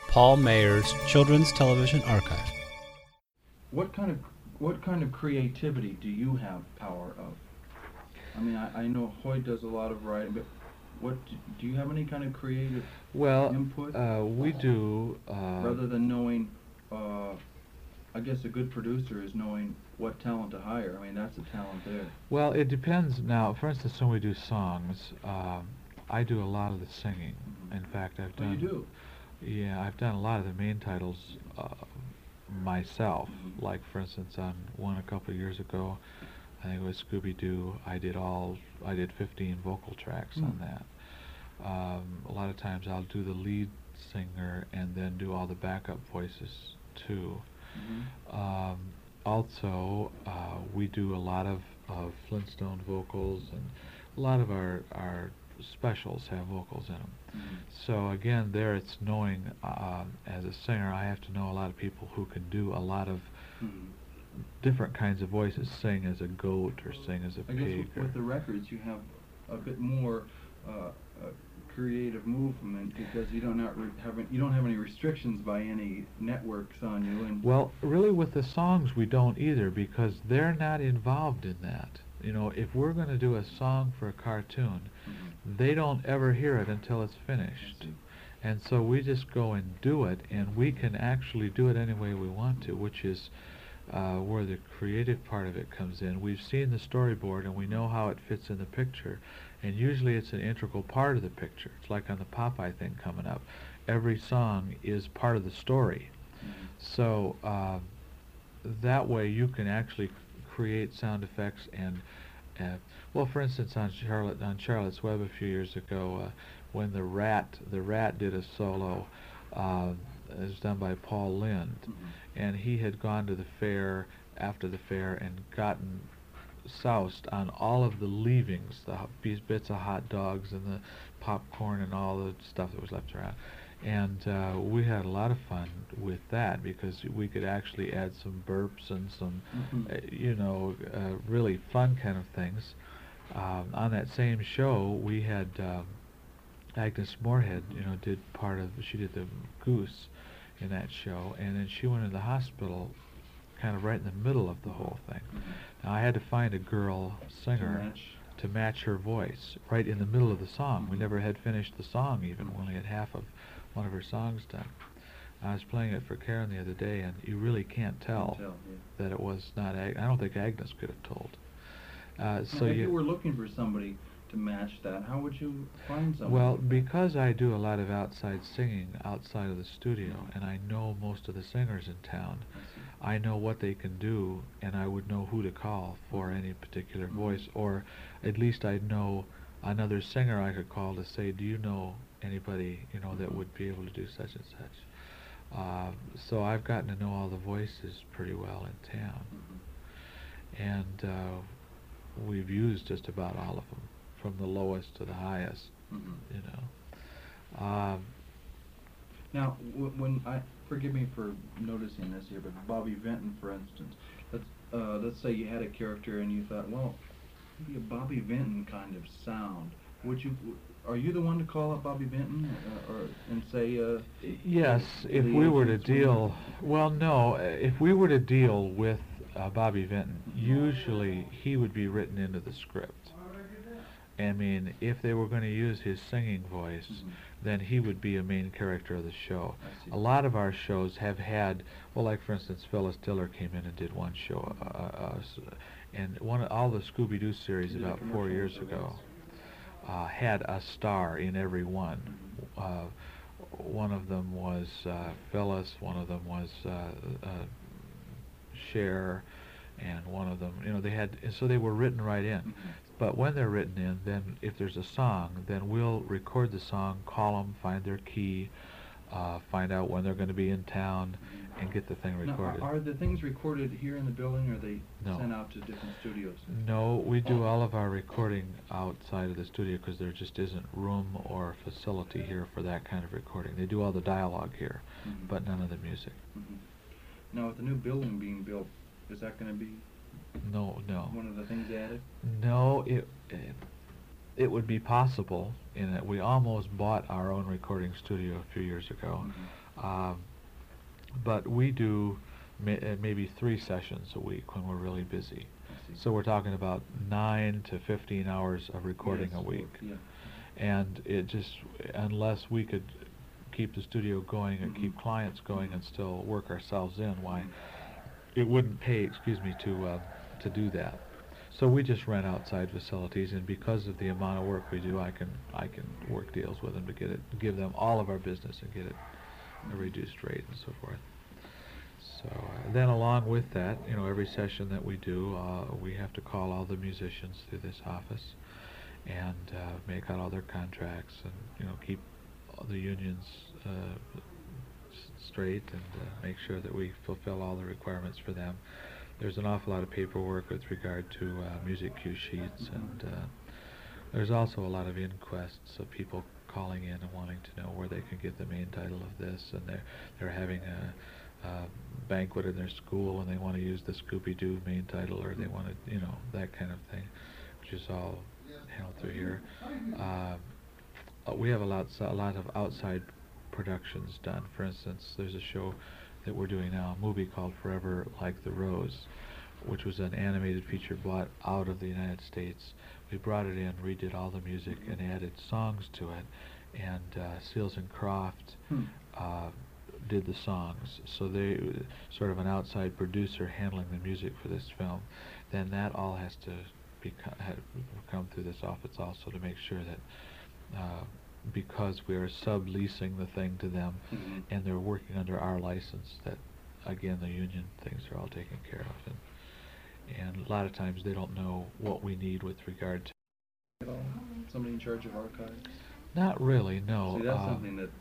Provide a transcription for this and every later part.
Paul Mayer's Children's Television Archive. What kind of creativity do you have power of? I mean, I know Hoyt does a lot of writing, but do you have any kind of creative input? We do. Rather than knowing, I guess a good producer is knowing what talent to hire. I mean, that's a talent there. Well, it depends. Now, for instance, when we do songs, I do a lot of the singing. Mm-hmm. In fact, I've done. Oh, you do? Yeah, I've done a lot of the main titles myself. Mm-hmm. Like, for instance, on one a couple of years ago, I think it was Scooby-Doo. I did 15 vocal tracks on that. A lot of times I'll do the lead singer and then do all the backup voices too. Mm-hmm. Also, we do a lot of Flintstone vocals, and a lot of our specials have vocals in them. Mm-hmm. So again, there it's knowing, as a singer, I have to know a lot of people who can do a lot of different kinds of voices, sing as a goat or sing as a pig. I guess with the records you have a bit more creative movement because you don't have any restrictions by any networks on you. And well, really with the songs we don't either, because they're not involved in that. You know, if we're going to do a song for a cartoon, they don't ever hear it until it's finished. And so we just go and do it, and we can actually do it any way we want to, which is where the creative part of it comes in. We've seen the storyboard and we know how it fits in the picture, and usually it's an integral part of the picture. It's like on the Popeye thing coming up. Every song is part of the story. So that way you can actually create sound effects and well, for instance, on Charlotte's Web a few years ago, when the rat did a solo, it was done by Paul Lind, and he had gone to the fair after the fair and gotten soused on all of the leavings, these bits of hot dogs and the popcorn and all the stuff that was left around. And we had a lot of fun with that because we could actually add some burps and some, really fun kind of things. On that same show, we had Agnes Moorehead, she did the goose in that show, and then she went into the hospital kind of right in the middle of the whole thing. Now I had to find a girl singer to match her voice right in the middle of the song. We never had finished the song even. We only had half of one of her songs done. I was playing it for Karen the other day, and you really can't tell that it was not I don't think Agnes could have told. So if you were looking for somebody to match that, how would you find someone? Well, because I do a lot of outside singing outside of the studio, and I know most of the singers in town, I know what they can do, and I would know who to call for any particular voice, or at least I'd know another singer I could call to say, do you know anybody that would be able to do such and such? So I've gotten to know all the voices pretty well in town, and we've used just about all of them, from the lowest to the highest. Now, forgive me for noticing this here, but Bobby Vinton, for instance, let's say you had a character and you thought, well, maybe a Bobby Vinton kind of sound. Are you the one to call up Bobby Vinton and say? Yes, if we were to deal. Well, no, if we were to deal with Bobby Vinton, usually he would be written into the script. I mean, if they were going to use his singing voice, then he would be a main character of the show. A lot of our shows have had, well, like for instance, Phyllis Diller came in and did one show, and all the Scooby-Doo series about 4 years ago had a star in every one. One of them was Phyllis, one of them was Cher, and one of them, so they were written right in. But when they're written in, then if there's a song, then we'll record the song, call them, find their key, find out when they're going to be in town, and get the thing recorded. Now, are the things recorded here in the building, or are they sent out to different studios? No, we do all of our recording outside of the studio because there just isn't room or facility here for that kind of recording. They do all the dialogue here, but none of the music. Now, with the new building being built, is that going to be no one of the things added? No, it would be possible in that we almost bought our own recording studio a few years ago. But we do maybe 3 sessions a week when we're really busy. So we're talking about 9 to 15 hours of recording a week. Yeah. And it just, unless we could keep the studio going and keep clients going and still work ourselves in, why it wouldn't pay, to do that. So we just rent outside facilities, and because of the amount of work we do, I can work deals with them to give them all of our business and get it a reduced rate and so forth. So then along with that, every session that we do, we have to call all the musicians through this office and make out all their contracts and keep all the unions straight and make sure that we fulfill all the requirements for them. There's an awful lot of paperwork with regard to music cue sheets, and there's also a lot of inquests of people calling in and wanting to know where they can get the main title of this, and they're having a banquet in their school and they want to use the Scooby-Doo main title, or they want to, that kind of thing, which is all handled through here. We have a lot of outside productions done. For instance, there's a show that we're doing now, a movie called Forever Like the Rose, which was an animated feature bought out of the United States. We brought it in, redid all the music, and added songs to it, and Seals and Croft did the songs. So they sort of an outside producer handling the music for this film. Then that all has to come through this office also to make sure that because we are subleasing the thing to them and they're working under our license, that again the union things are all taken care of, and a lot of times they don't know what we need with regard to Somebody in charge of archives? Not really, no. See, that's something that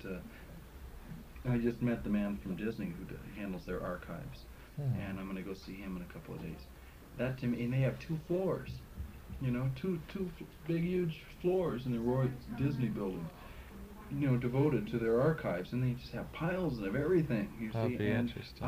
I just met the man from Disney who handles their archives, and I'm going to go see him in a couple of days. That to me, and they have 2 floors, two big huge floors in the Roy Disney building, devoted to their archives, and they just have piles of everything. That'd be interesting.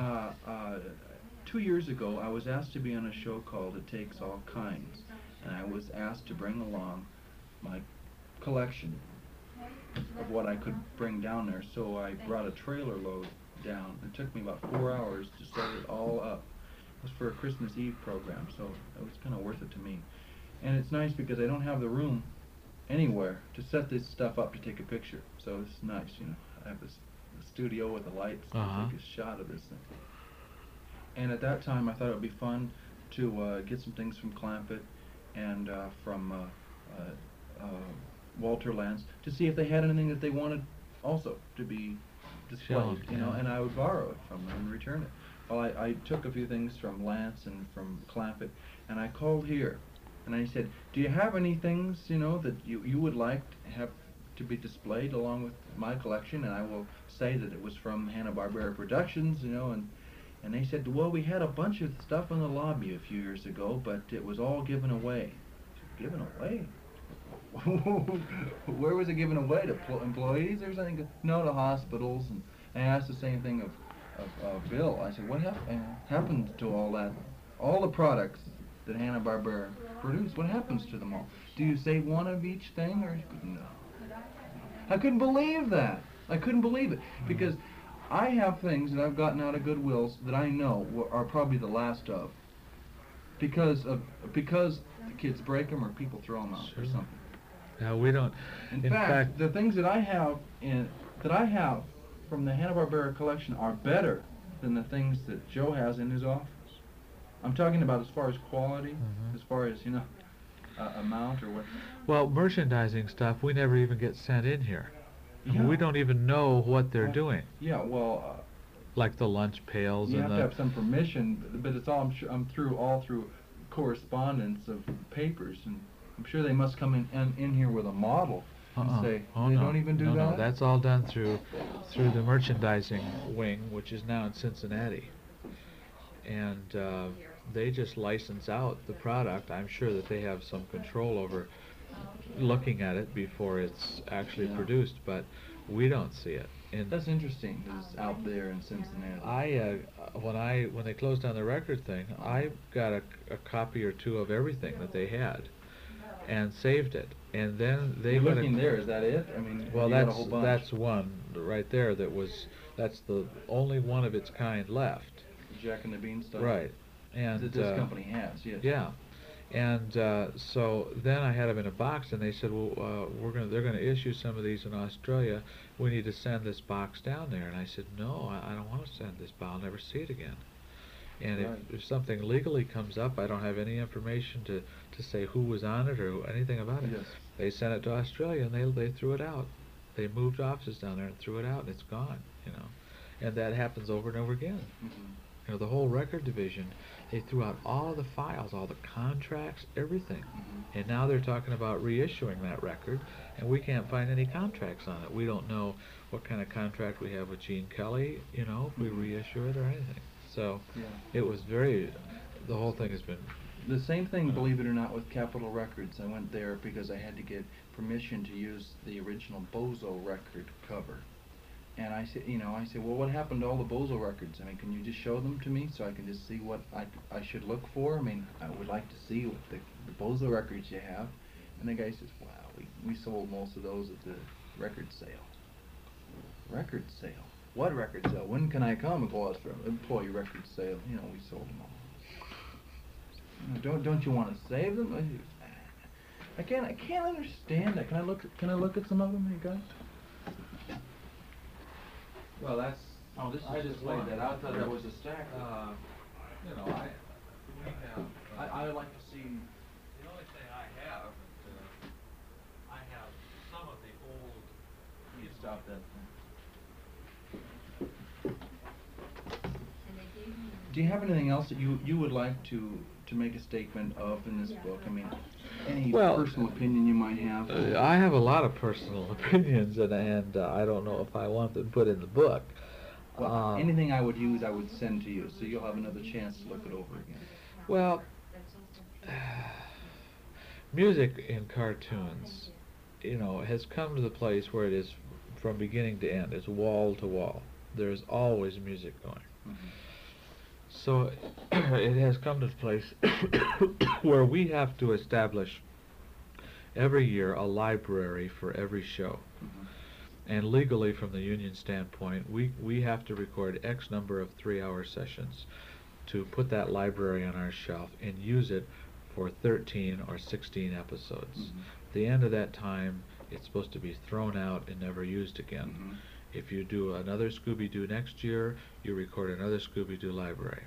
2 years ago, I was asked to be on a show called It Takes All Kinds, and I was asked to bring along my collection of what I could bring down there. So I brought a trailer load down. It took me about 4 hours to set it all up. It was for a Christmas Eve program, so it was kind of worth it to me. And it's nice because I don't have the room anywhere to set this stuff up to take a picture. So it's nice, I have this studio with the lights to take a shot of this thing. And at that time, I thought it would be fun to get some things from Clampett and from Walter Lantz to see if they had anything that they wanted also to be displayed, and I would borrow it from them and return it. Well, I took a few things from Lantz and from Clampett, and I called here, and I said, do you have any things, that you would like to have to be displayed along with my collection? And I will say that it was from Hanna-Barbera Productions, and they said, well, we had a bunch of stuff in the lobby a few years ago, but it was all given away. Given away? Where was it given away? To employees or something? No, to hospitals. And I asked the same thing of Bill. I said, what happened to all that? All the products that Hanna-Barbera produced, what happens to them all? Do you save one of each thing? Or no. I couldn't believe that. I couldn't believe it. Because I have things that I've gotten out of Goodwills that I know are probably the last of. Because the kids break them or people throw them out or something. No, we don't. In fact, the things that I have from the Hanna-Barbera collection are better than the things that Joe has in his office. I'm talking about as far as quality, as far as amount or what. Well, merchandising stuff we never even get sent in here. I mean, we don't even know what they're doing. Yeah, well. Like the lunch pails. You have to have some permission, but it's all I'm through correspondence of papers, and I'm sure they must come in here with a model and say they don't even do that. No, that's all done through the merchandising wing, which is now in Cincinnati, and they just license out the product. I'm sure that they have some control over looking at it before it's actually produced, but we don't see it. And that's interesting. It's out there in Cincinnati. When they closed down the record thing, I got a copy or two of everything that they had, and saved it. And then they looking there. Is that it? I mean, well, that's one right there that was That's the only one of its kind left. Jack and the Beanstalk. Right. And That this company has, yes. yeah. And so then I had them in a box, and they said, "Well, they're gonna issue some of these in Australia. We need to send this box down there." And I said, "No, I don't want to send this box. I'll never see it again." And Right. if something legally comes up, I don't have any information to say who was on it or anything about it. Yes. They sent it to Australia, and they threw it out. They moved offices down there and threw it out, and it's gone. You know, and that happens over and over again. Mhm. You know, the whole record division, they threw out all the files, all the contracts, everything. Mhm. And now they're talking about reissuing that record, and we can't find any contracts on it. We don't know what kind of contract we have with Gene Kelly, you know, if we Mhm. reissue it or anything. So Yeah. it was the whole thing has been, The same thing, believe it or not, with Capitol Records. I went there because I had to get permission to use the original Bozo record cover. And I said, well, what happened to all the Bozo records? I mean, can you just show them to me so I can just see what I should look for? I mean, I would like to see what the Bozo records you have. And the guy says, wow, we sold most of those at the record sale. Record sale? What record sale? When can I come? And go out for employee record sale. You know, we sold them all. Don't you want to save them? I can't understand that. Can I look at some of them, hey guys? Well, that's. Oh, this is I just just laid one. that out. I thought that was a stack. you know, we have. I would like to see. The only thing I have, I have some of the old. You stop that. Do you have anything else that you would like to make a statement of in this book? I mean, any Well, personal opinion you might have? I have a lot of personal opinions, and I don't know if I want them put in the book. Well, anything I would use, I would send to you, so you'll have another chance to look it over again. Well, music in cartoons, you know, has come to the place where it is from beginning to end. It's wall to wall. There's always music going. Mhm. So it has come to the place where we have to establish every year a library for every show. Mhm. And legally, from the union standpoint, we have to record X number of 3-hour sessions to put that library on our shelf and use it for 13 or 16 episodes. Mhm. At the end of that time, it's supposed to be thrown out and never used again. Mhm. If you do another Scooby-Doo next year, you record another Scooby-Doo library.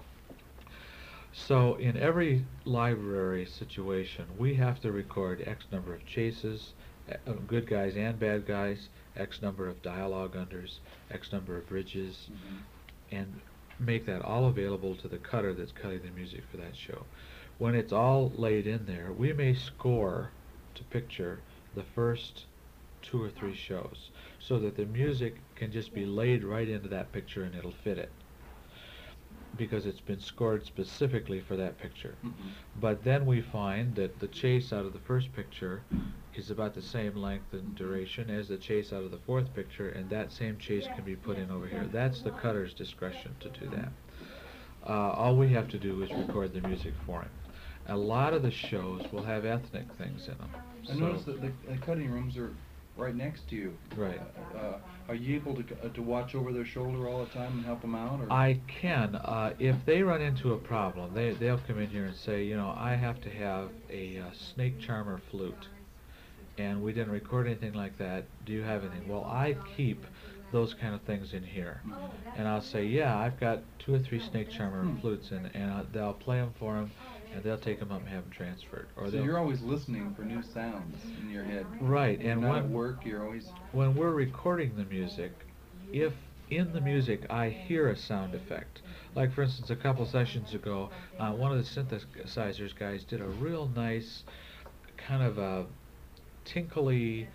So in every library situation, we have to record X number of chases, good guys and bad guys, X number of dialogue unders, X number of bridges, Mhm. and make that all available to the cutter that's cutting the music for that show. When it's all laid in there, we may score to picture the first 2 or 3 shows so that the music can just be laid right into that picture and it'll fit it because it's been scored specifically for that picture. Mhm. But then we find that the chase out of the first picture is about the same length and duration as the chase out of the fourth picture, and that same chase can be put in over here. That's the cutter's discretion to do that. All we have to do is record the music for him. A lot of the shows will have ethnic things in them. I noticed that the cutting rooms are right next to you. Right. Are you able to watch over their shoulder all the time and help them out? Or? I can. If they run into a problem, they'll come in here and say, you know, I have to have a snake charmer flute, and we didn't record anything like that. Do you have anything? Well, I keep those kind of things in here, and I'll say, yeah, I've got 2 or 3 snake charmer flutes, and they'll play them for them, and they'll take them up and have them transferred. Or So you're always listening for new sounds in your head. Right, When and you're not at when work, you're always. when we're recording the music, if in the music I hear a sound effect, like for instance a couple sessions ago, one of the synthesizers guys did a real nice kind of a tinkly,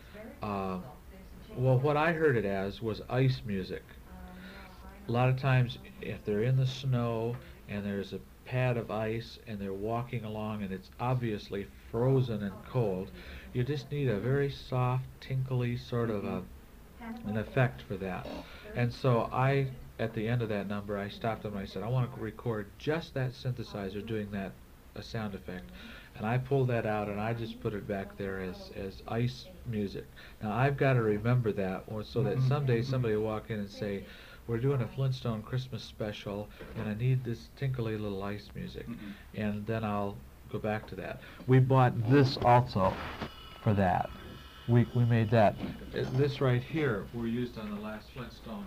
well, what I heard it as was ice music. A lot of times if they're in the snow and there's a pad of ice and they're walking along and it's obviously frozen and cold, you just need a very soft, tinkly sort of an effect for that. And so at the end of that number, I stopped them and I said, I want to record just that synthesizer doing that a sound effect. And I pulled that out and I just put it back there as ice music. Now I've got to remember that, or so that someday somebody will walk in and say, we're doing a Flintstone Christmas special and I need this tinkly little ice music. And then I'll go back to that. We bought this also for that. We made that. This right here were used on the last Flintstone.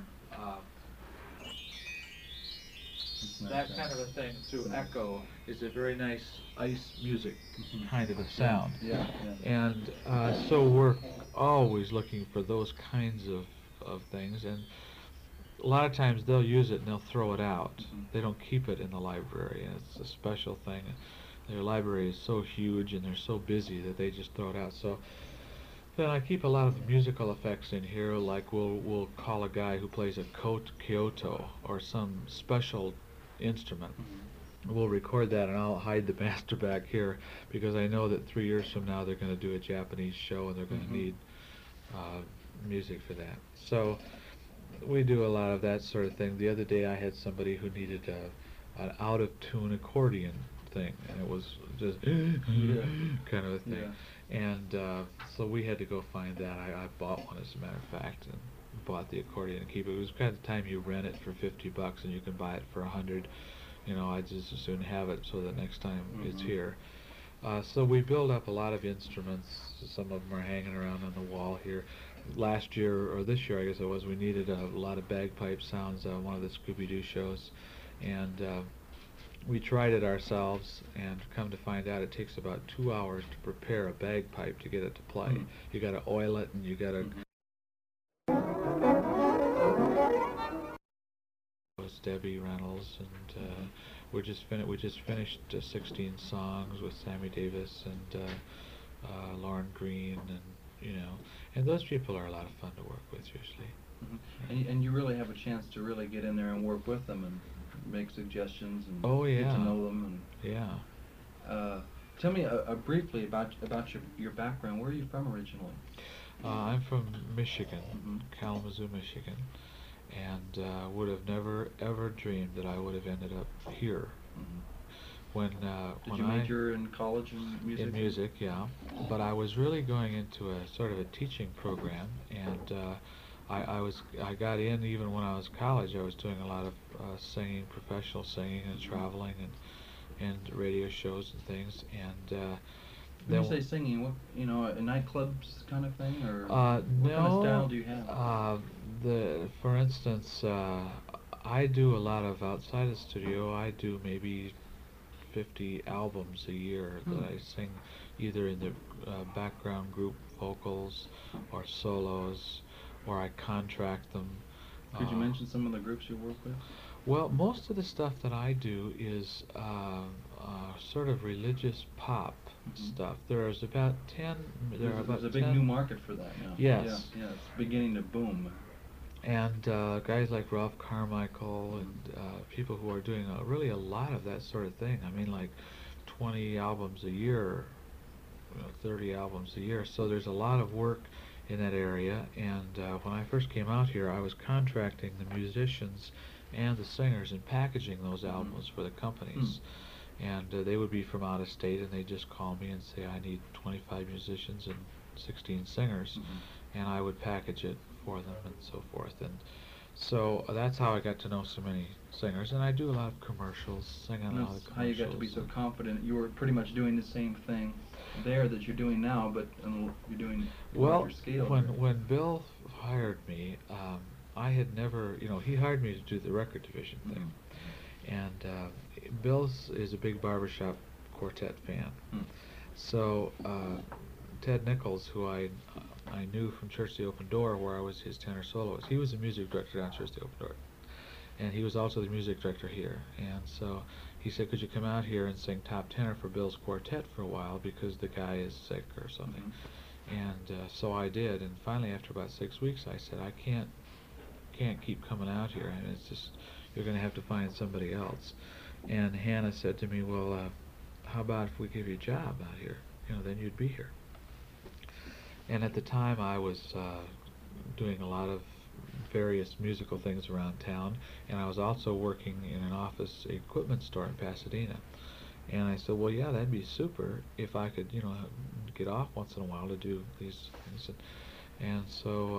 That kind of a thing through echo is a very nice ice music kind of a sound. Yeah. And so we're always looking for those kinds of things, and a lot of times they'll use it and they'll throw it out. They don't keep it in the library, and it's a special thing. Their library is so huge and they're so busy that they just throw it out. So then I keep a lot of musical effects in here, like we'll call a guy who plays a Kyoto or some special instrument. We'll record that and I'll hide the master back here because I know that 3 years from now they're going to do a Japanese show and they're going to need music for that. So we do a lot of that sort of thing. The other day I had somebody who needed an out-of-tune accordion thing, and it was just kind of a thing. And so we had to go find that. I bought one, as a matter of fact, and bought the accordion and keep it. It was kind of the time you rent it for $50 and you can buy it for $100. You know, I just as soon have it so that next time it's here. So we build up a lot of instruments. Some of them are hanging around on the wall here. Last year, or this year I guess it was, we needed a lot of bagpipe sounds on one of the Scooby-Doo shows, and we tried it ourselves, and come to find out it takes about 2 hours to prepare a bagpipe to get it to play. You got to oil it, and you got to was Debbie Reynolds, and we just finished 16 songs with Sammy Davis and Lauren Green, and and those people are a lot of fun to work with usually. And you really have a chance to really get in there and work with them and make suggestions and get to know them. And tell me briefly about your background. Where are you from originally? I'm from Michigan, Kalamazoo, Michigan, and would have never ever dreamed that I would have ended up here. Did you major in college in music? In music, yeah. But I was really going into a sort of a teaching program, and I got in even when I was in college. I was doing a lot of singing, professional singing, and traveling, and radio shows and things. And when you say singing, what a nightclubs kind of thing, or what no, kind of style do you have? For instance, I do a lot of outside the studio. I do maybe 50 albums a year that I sing, either in the background group vocals or solos, or I contract them. Could you mention some of the groups you work with? Well, most of the stuff that I do is sort of religious pop stuff. There's about 10. There's a big new market for that now. Yes. Yeah, it's beginning to boom. And guys like Ralph Carmichael and people who are doing really a lot of that sort of thing. I mean, like 20 albums a year, 30 albums a year. So there's a lot of work in that area. And when I first came out here, I was contracting the musicians and the singers and packaging those albums for the companies. And they would be from out of state, and they'd just call me and say, I need 25 musicians and 16 singers. And I would package it for them and so forth. And so that's how I got to know so many singers. And I do a lot of commercials, singing a lot of commercials. How you got to be so confident. You were pretty much doing the same thing there that you're doing now, but you're doing larger scale. When Bill hired me, I had never, he hired me to do the record division thing. And Bill is a big barbershop quartet fan. So Ted Nichols, who I knew from Church the Open Door, where I was his tenor soloist, he was the music director down Church the Open Door. And he was also the music director here. And so he said, could you come out here and sing top tenor for Bill's quartet for a while because the guy is sick or something. And so I did. And finally, after about 6 weeks, I said, I can't keep coming out here. And it's just, you're going to have to find somebody else. And Hannah said to me, well, how about if we give you a job out here? Then you'd be here. And at the time, I was doing a lot of various musical things around town, and I was also working in an office equipment store in Pasadena. And I said, well, yeah, that'd be super if I could, get off once in a while to do these things. And so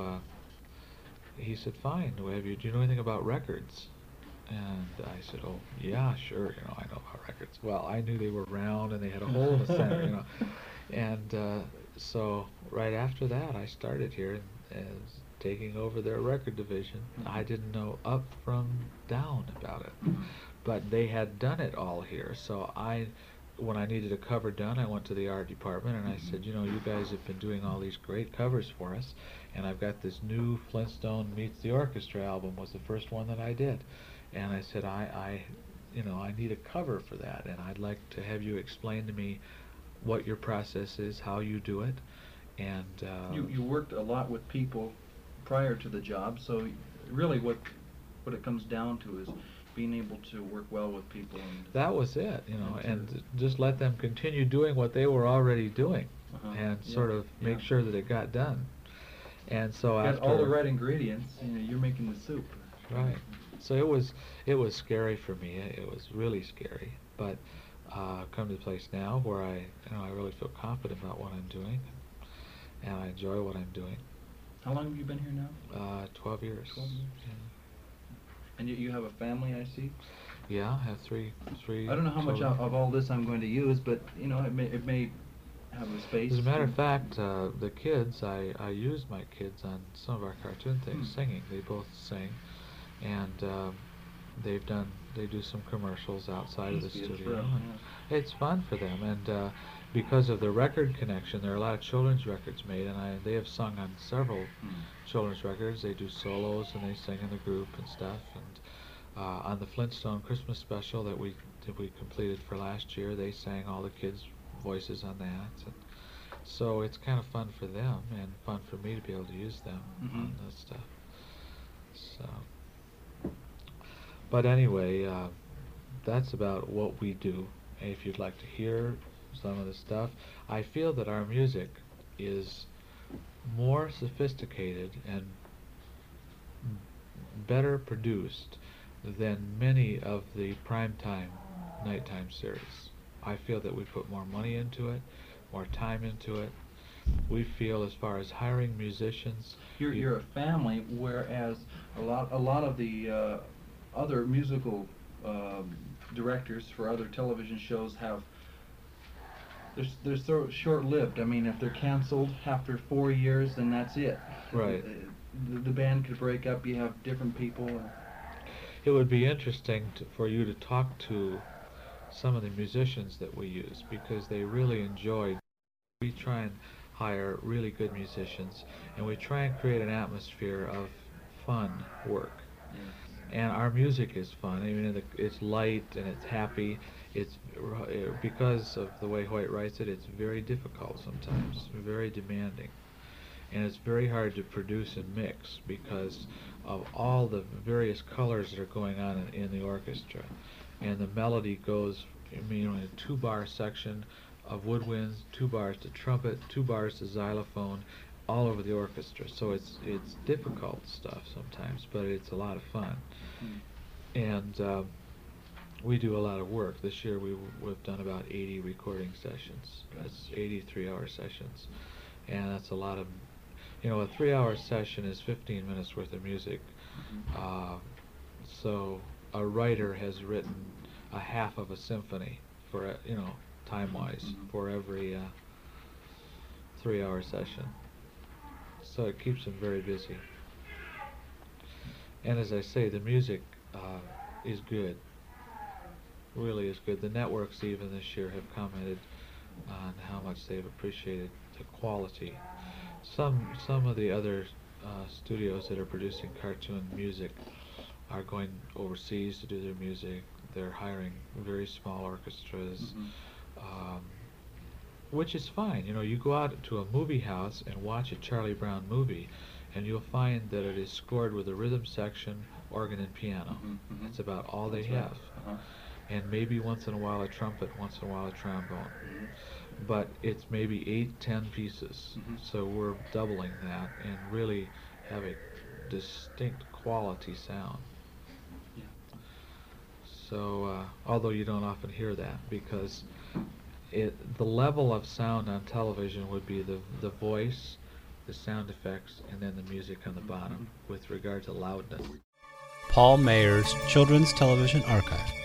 he said, fine. Do you know anything about records? And I said, oh, yeah, sure, I know about records. Well, I knew they were round and they had a hole in the center. And so right after that, I started here as taking over their record division. I didn't know up from down about it, but they had done it all here. So when I needed a cover done, I went to the art department and I said, you guys have been doing all these great covers for us, and I've got this new Flintstone Meets the Orchestra album was the first one that I did. And I said, I need a cover for that, and I'd like to have you explain to me what your process is, how you do it, and you worked a lot with people prior to the job, so really what it comes down to is being able to work well with people. And that was it, and just let them continue doing what they were already doing, and sort of make sure that it got done. And so got after all the right ingredients, you're making the soup. Right. So it was scary for me. It was really scary, but come to the place now where I really feel confident about what I'm doing, and I enjoy what I'm doing. How long have you been here now? 12 years. 12 years. Yeah. And you have a family, I see. Yeah, I have three. I don't know how much children. of all this I'm going to use, but it may have a space. As a matter of fact, the kids, I use my kids on some of our cartoon things, singing. They both sing, and they do some commercials outside of the studio. It's fun for them, and because of the record connection, there are a lot of children's records made, and they have sung on several children's records. They do solos and they sing in the group and stuff. And on the Flintstone Christmas special that we completed for last year, they sang all the kids' voices on that. And so it's kind of fun for them and fun for me to be able to use them on this stuff. So, but anyway, that's about what we do. If you'd like to hear some of the stuff, I feel that our music is more sophisticated and better produced than many of the primetime nighttime series. I feel that we put more money into it, more time into it. We feel, as far as hiring musicians, you're a family, whereas a lot of the other musical directors for other television shows they're so short-lived. I mean, if they're canceled after 4 years, then that's it. Right. The band could break up. You have different people. It would be interesting for you to talk to some of the musicians that we use, because they really enjoy. We try and hire really good musicians, and we try and create an atmosphere of fun work. And our music is fun. I mean, it's light and it's happy. It's because of the way Hoyt writes it. It's very difficult sometimes, very demanding, and it's very hard to produce and mix because of all the various colors that are going on in the orchestra. And the melody goes, in a 2-bar section of woodwinds, 2 bars to trumpet, 2 bars to xylophone, all over the orchestra. So it's difficult stuff sometimes, but it's a lot of fun. And we do a lot of work. This year we've done about 80 recording sessions. That's 83-hour sessions, and that's a lot of. A 3-hour session is 15 minutes worth of music. So a writer has written a half of a symphony for time-wise for every 3-hour session. So it keeps them very busy. And as I say, the music is good. Really is good. The networks even this year have commented on how much they've appreciated the quality. Some of the other studios that are producing cartoon music are going overseas to do their music. They're hiring very small orchestras, which is fine. You go out to a movie house and watch a Charlie Brown movie, and you'll find that it is scored with a rhythm section, organ, and piano. That's about all they have. And maybe once in a while a trumpet, once in a while a trombone. But it's maybe 8-10 pieces. So we're doubling that and really have a distinct quality sound. So, although you don't often hear that, because the level of sound on television would be the voice, the sound effects, and then the music on the bottom with regard to loudness. Paul Mayer's Children's Television Archive.